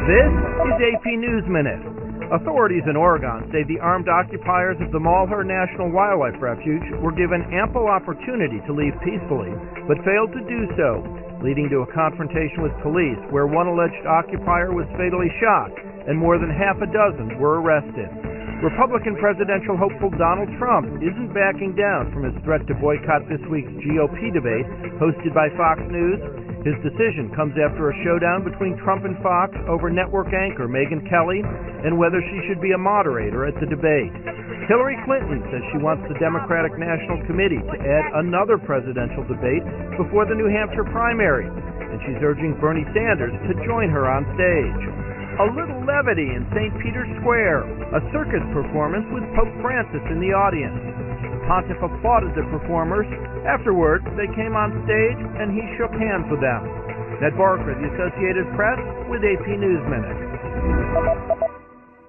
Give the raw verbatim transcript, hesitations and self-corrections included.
This is A P News Minute. Authorities in Oregon say the armed occupiers of the Malheur National Wildlife Refuge were given ample opportunity to leave peacefully, but failed to do so, leading to a confrontation with police where one alleged occupier was fatally shot and more than half a dozen were arrested. Republican presidential hopeful Donald Trump isn't backing down from his threat to boycott this week's G O P debate hosted by Fox News. His decision comes after a showdown between Trump and Fox over network anchor Megyn Kelly and whether she should be a moderator at the debate. Hillary Clinton says she wants the Democratic National Committee to add another presidential debate before the New Hampshire primary, and she's urging Bernie Sanders to join her on stage. A little levity in Saint Peter's Square, a circus performance with Pope Francis in the audience. The pontiff applauded the performers. Afterward, they came on stage and he shook hands with them. Ned Barker, the Associated Press, with A P News Minute.